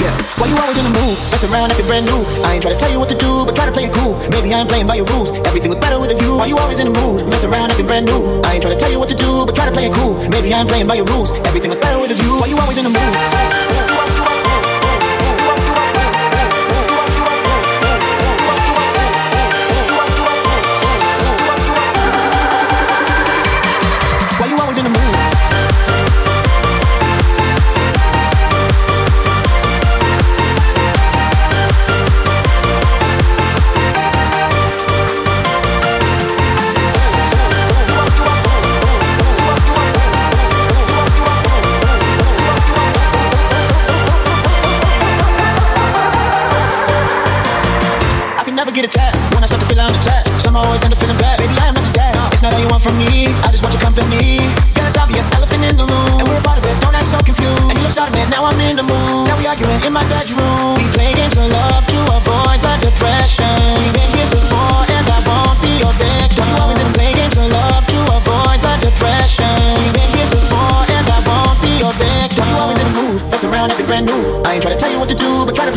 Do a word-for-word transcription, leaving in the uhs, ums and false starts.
Yeah. Why you always in the mood? Mess around acting brand new. I ain't trying to tell you what to do, but try to play it cool. Maybe I ain't playing by your rules. Everything look better with a view. Why you always in the mood? Mess around acting brand new. I ain't trying to tell you what to do, but try to play it cool. Maybe I ain't playing by your rules. Everything look better with a view. Why you always in the mood? Why you always in the mood? Never get attacked when I start to feel I'm attacked. Some always end up feeling bad. Baby, I am not your dad. It's not all you want from me. I just want your company. Girl, it's obvious, elephant in the room, and we're a part of it. Don't act so confused. And you look started, man. Now I'm in the mood. Now we arguing in my bedroom. We play games of love to avoid the depression. We've been here before, and I won't be your victim. You always in the play games of love to avoid the depression. We've been here before, and I won't be your victim. You always in the mood. Mess around, acting brand new. I ain't trying to tell you what to do, but try to